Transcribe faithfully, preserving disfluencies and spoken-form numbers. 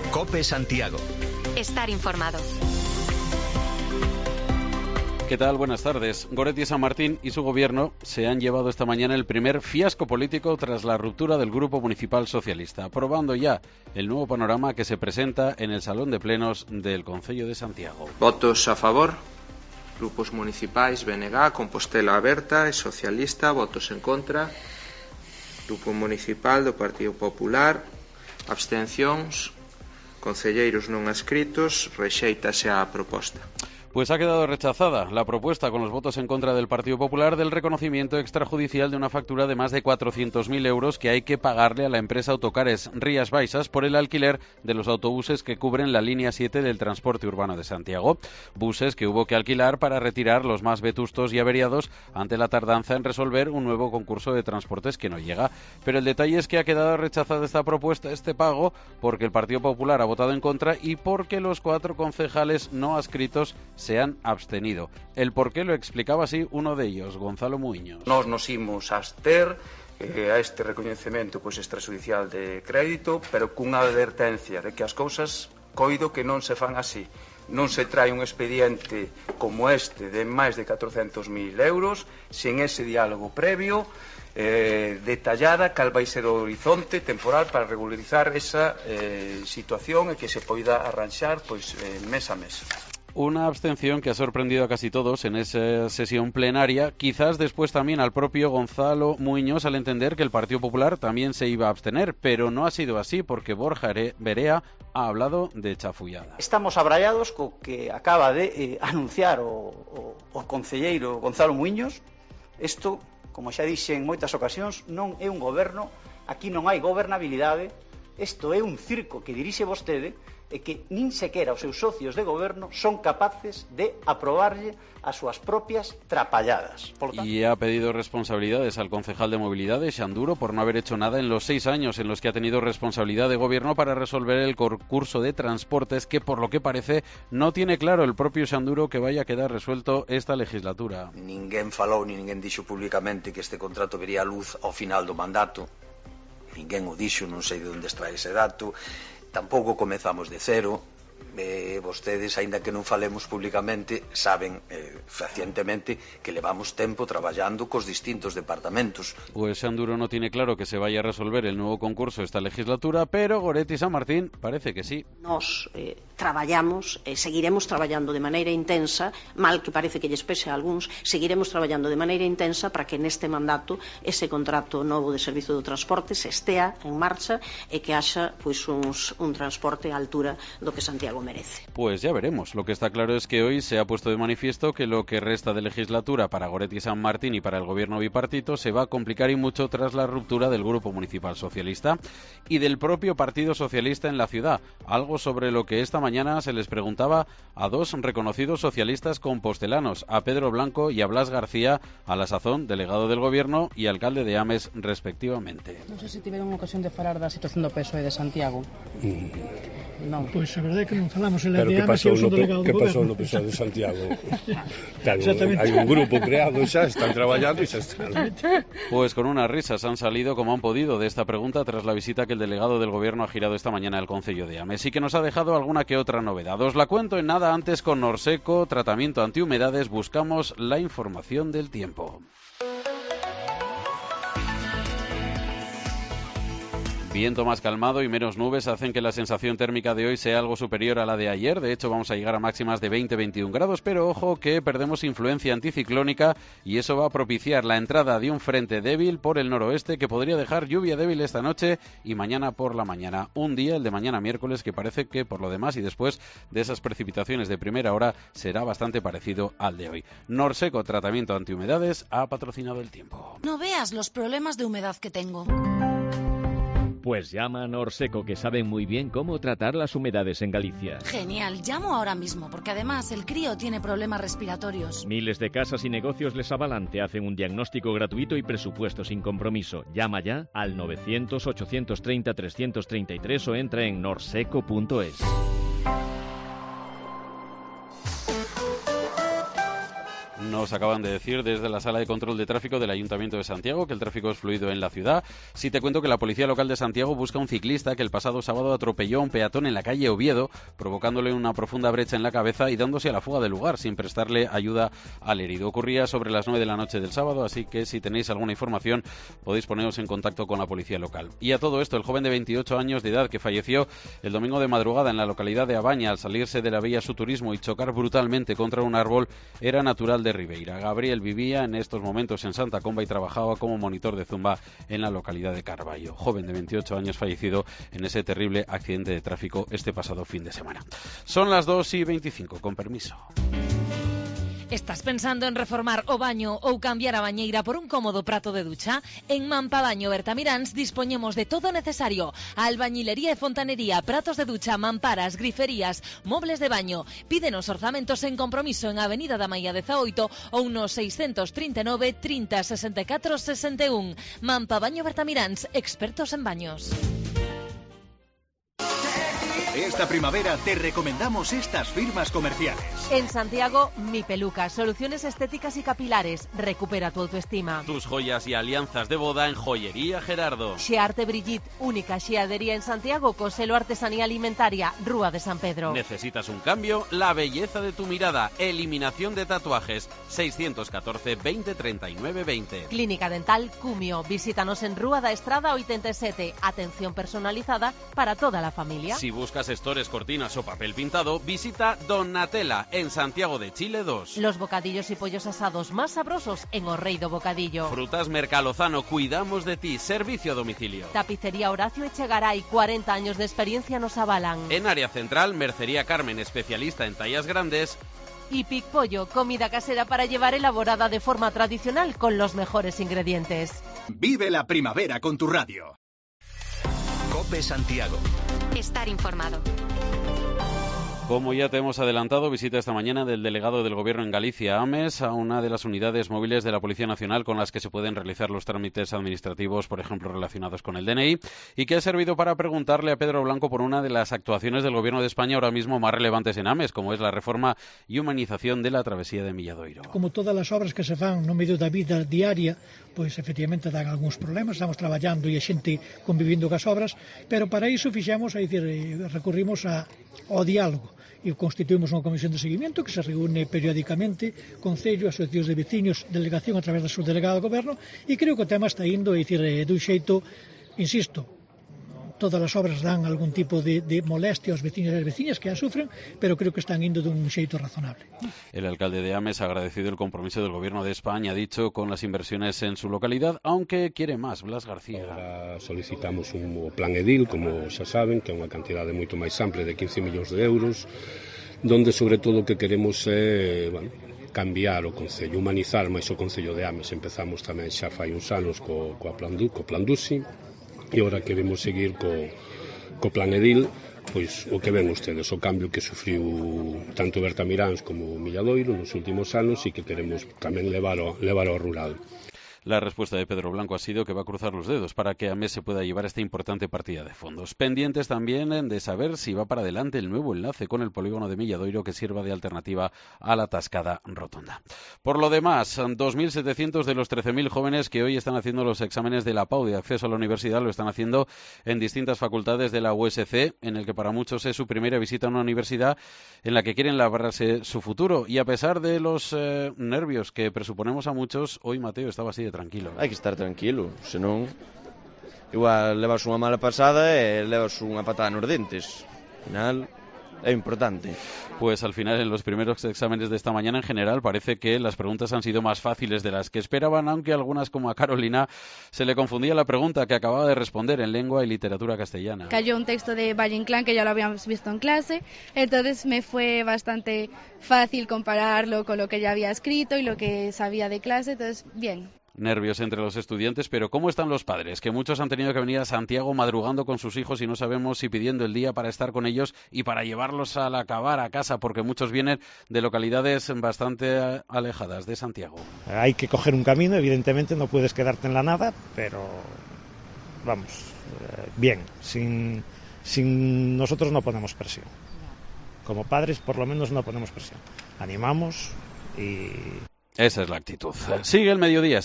COPE Santiago. Estar informado. ¿Qué tal? Buenas tardes. Goretti San Martín y su gobierno se han llevado esta mañana el primer fiasco político tras la ruptura del Grupo Municipal Socialista, aprobando ya el nuevo panorama que se presenta en el Salón de Plenos del Concello de Santiago. Votos a favor, grupos municipais B N G, Compostela Aberta e Socialista, votos en contra, Grupo Municipal do Partido Popular, abstencións, concelleiros non adscritos, rexéitase a proposta. Pues ha quedado rechazada la propuesta con los votos en contra del Partido Popular del reconocimiento extrajudicial de una factura de más de cuatrocientos mil euros que hay que pagarle a la empresa Autocares Rías Baixas por el alquiler de los autobuses que cubren la línea siete del transporte urbano de Santiago. Buses que hubo que alquilar para retirar los más vetustos y averiados ante la tardanza en resolver un nuevo concurso de transportes que no llega. Pero el detalle es que ha quedado rechazada esta propuesta, este pago, porque el Partido Popular ha votado en contra y porque los cuatro concejales no adscritos se han abstenido. El por qué lo explicaba así uno de ellos, Gonzalo Muiños. Nos nos imos abster eh, a este recoñecemento pois, extrajudicial de crédito, pero cunha advertencia de que as cousas coido que non se fan así. Non se trae un expediente como este de máis de catrocentos mil euros sen ese diálogo previo eh, detallada cal vai ser o horizonte temporal para regularizar esa eh, situación e que se poida arranxar pois, eh, mes a mes. Una abstención que ha sorprendido a casi todos en esa sesión plenaria, quizás después también al propio Gonzalo Muiños al entender que el Partido Popular también se iba a abstener, pero no ha sido así porque Borja Berea ha hablado de chafullada. Estamos abrallados co que acaba de eh, anunciar o, o, o concelleiro Gonzalo Muiños. Isto, como xa dixe en moitas ocasións, non é un goberno, aquí non hai gobernabilidade, isto é un circo que dirixe vostede e que nin sequera os seus socios de goberno son capaces de aprobarlle as súas propias trapalladas. Por tanto... Y ha pedido responsabilidades al concejal de Movilidades, Xanduro, por no haber hecho nada en los seis años en los que ha tenido responsabilidad de gobierno para resolver el concurso de transportes que, por lo que parece, no tiene claro el propio Xanduro que vaya a quedar resuelto esta legislatura. Ninguén falou, ni ninguén dixo públicamente que este contrato vería a luz ao final do mandato. Ninguén o dixo, non sei de onde extrae ese dato. Tampouco comezamos de cero. Eh, vostedes, aínda que non falemos públicamente, saben eh, fehacientemente que levamos tempo traballando cos distintos departamentos. Pues Xanduro no tiene claro que se vaya a resolver el nuevo concurso esta legislatura, pero Goretti San Martín parece que sí. Nos eh, traballamos, eh, seguiremos traballando de maneira intensa, mal que parece que lles pese a algúns, seguiremos traballando de maneira intensa para que neste mandato ese contrato novo de servizo do transporte se estea en marcha e que haxa pois, uns, un transporte á altura do que Santiago merece. Pues ya veremos. Lo que está claro es que hoy se ha puesto de manifiesto que lo que resta de legislatura para Goretti San Martín y para el gobierno bipartito se va a complicar y mucho tras la ruptura del Grupo Municipal Socialista y del propio Partido Socialista en la ciudad, algo sobre lo que esta mañana se les preguntaba a dos reconocidos socialistas compostelanos, a Pedro Blanco y a Blas García, a la sazón delegado del gobierno y alcalde de Ames respectivamente. Non sei se tiveron ocasión de falar da situación do P S O E de Santiago. Mm. Non. Pois a verdade é que non falamos en la Pero de que Ames, pasou eu son no, delegado que do pasou goberno. no P S O E de Santiago? Claro, hai un grupo creado xa, están traballando e xa están. Pues con unas risas han salido como han podido de esta pregunta tras la visita que el delegado del gobierno ha girado esta mañana al concello de Ames y que nos ha dejado alguna que otra novedad. Os la cuento en nada. Antes con Norseco, tratamiento antihumedades, buscamos la información del tiempo. Viento más calmado y menos nubes hacen que la sensación térmica de hoy sea algo superior a la de ayer. De hecho, vamos a llegar a máximas de veinte a veintiún grados, pero ojo que perdemos influencia anticiclónica y eso va a propiciar la entrada de un frente débil por el noroeste que podría dejar lluvia débil esta noche y mañana por la mañana. Un día, el de mañana miércoles, que parece que por lo demás y después de esas precipitaciones de primera hora será bastante parecido al de hoy. Norseco, tratamiento antihumedades, ha patrocinado el tiempo. No veas los problemas de humedad que tengo. Pues llama a Norseco, que saben muy bien cómo tratar las humedades en Galicia. Genial, llamo ahora mismo, porque además el crío tiene problemas respiratorios. Miles de casas y negocios les avalan, te hacen un diagnóstico gratuito y presupuesto sin compromiso. Llama ya al novecientos, ochocientos treinta, trescientos treinta y tres o entra en norseco punto es. Nos acaban de decir desde la Sala de Control de Tráfico del Ayuntamiento de Santiago que el tráfico es fluido en la ciudad. Sí te cuento que la Policía Local de Santiago busca a un ciclista que el pasado sábado atropelló a un peatón en la calle Oviedo, provocándole una profunda brecha en la cabeza y dándose a la fuga del lugar sin prestarle ayuda al herido. Ocurría sobre las nueve de la noche del sábado, así que si tenéis alguna información podéis poneros en contacto con la Policía Local. Y a todo esto, el joven de veintiocho años de edad que falleció el domingo de madrugada en la localidad de Abaña al salirse de la vía Su Turismo y chocar brutalmente contra un árbol era natural de Ribeira. Gabriel vivía en estos momentos en Santa Comba y trabajaba como monitor de zumba en la localidad de Carballo. Joven de veintiocho años fallecido en ese terrible accidente de tráfico este pasado fin de semana. Son las dos y veinticinco, con permiso. Estás pensando en reformar o baño ou cambiar a bañeira por un cómodo prato de ducha? En Mampabaño Bertamiráns dispoñemos de todo necesario: albañilería e fontanería, pratos de ducha, mamparas, griferías, mobles de baño. Pídenos orzamentos en compromiso en Avenida da Maía dezaoito ou no seiscentos trinta e nove, trinta, sesenta e catro, sesenta e un. Mampabaño Bertamiráns, expertos en baños. Esta primavera te recomendamos estas firmas comerciales. En Santiago, Mi Peluca, soluciones estéticas y capilares. Recupera tu autoestima. Tus joyas y alianzas de boda en Joyería Gerardo. Xearte Brigitte, única xeadería en Santiago con selo artesanía alimentaria, Rúa de San Pedro. ¿Necesitas un cambio? La belleza de tu mirada. Eliminación de tatuajes. seiscientos catorce, veinte, treinta y nueve, veinte. Clínica Dental Cumio. Visítanos en Rúa da Estrada ochenta y siete. Atención personalizada para toda la familia. Si buscas estores, cortinas o papel pintado, visita Donatella en Santiago de Chile dos. Los bocadillos y pollos asados más sabrosos en Orreido Bocadillo. Frutas Mercalozano, cuidamos de ti. Servicio a domicilio. Tapicería Horacio Echegaray, cuarenta años de experiencia nos avalan. En área central, Mercería Carmen, especialista en tallas grandes. Y Pic Pollo, comida casera para llevar elaborada de forma tradicional con los mejores ingredientes. Vive la primavera con tu radio. COPE Santiago. Estar informado. Como ya te hemos adelantado, visita esta mañana del delegado del Gobierno en Galicia, Ames, a una de las unidades móviles de la Policía Nacional con las que se pueden realizar los trámites administrativos, por ejemplo, relacionados con el D N I, y que ha servido para preguntarle a Pedro Blanco por una de las actuaciones del Gobierno de España ahora mismo más relevantes en Ames, como es la reforma y humanización de la travesía de Milladoiro. Como todas as obras que se fan no medio da vida diaria, pois efectivamente dan algúns problemas, estamos traballando e a xente convivindo cas obras, pero para iso fixemos, é dicir, recurrimos a, ao diálogo. E constituímos unha comisión de seguimento que se reúne periódicamente, concello, asociacións de veciños, delegación a través da subdelegada do goberno, e creo que o tema está indo, é dicir, dun xeito, insisto, todas as obras dan algún tipo de, de molestia aos veciños e as veciñas que a sufren, pero creo que están indo dun xeito razonable. El alcalde de Ames ha agradecido el compromiso del Gobierno de España, ha dicho, con las inversiones en su localidad, aunque quiere más. Blas García. Ahora solicitamos un plan edil, como xa saben, que é unha cantidade moito máis ampla de quince millóns de euros, donde sobre todo o que queremos é, bueno, cambiar o Concello, humanizar máis o Concello de Ames. Empezamos tamén xa fai uns anos co, co, plan, co plan Dusi, e agora queremos seguir co, co plan edil, pois o que ven ustedes, o cambio que sufriu tanto Bertamiráns como Milladoiro nos últimos anos e que queremos tamén levar ao, levar ao rural. La respuesta de Pedro Blanco ha sido que va a cruzar los dedos para que Ames se pueda llevar esta importante partida de fondos. Pendientes también de saber si va para adelante el nuevo enlace con el polígono de Milladoiro que sirva de alternativa a la Tascada Rotonda. Por lo demás, dos mil setecientos de los trece mil jóvenes que hoy están haciendo los exámenes de la P A U de acceso a la universidad lo están haciendo en distintas facultades de la U S C, en el que para muchos es su primera visita a una universidad en la que quieren labrarse su futuro. Y a pesar de los eh, nervios que presuponemos a muchos, hoy Mateo estaba así de tranquilo. Hai que estar tranquilo, senón igual levas unha mala pasada e levas unha patada nos dentes. Al final é importante. Pues al final en los primeros exámenes de esta mañana en general parece que las preguntas han sido más fáciles de las que esperaban, aunque algunas como a Carolina se le confundía la pregunta que acababa de responder en lengua y literatura castellana. Cayó un texto de Valle Inclán que ya lo habíamos visto en clase, entonces me fue bastante fácil compararlo con lo que ya había escrito y lo que sabía de clase, entonces bien. Nervios entre los estudiantes, pero ¿cómo están los padres? Que muchos han tenido que venir a Santiago madrugando con sus hijos y no sabemos si pidiendo el día para estar con ellos y para llevarlos al acabar a casa, porque muchos vienen de localidades bastante alejadas de Santiago. Hay que coger un camino, evidentemente no puedes quedarte en la nada, pero vamos, eh, bien, sin, sin nosotros no ponemos presión. Como padres por lo menos no ponemos presión. Animamos y... Esa es la actitud. Sigue el mediodía.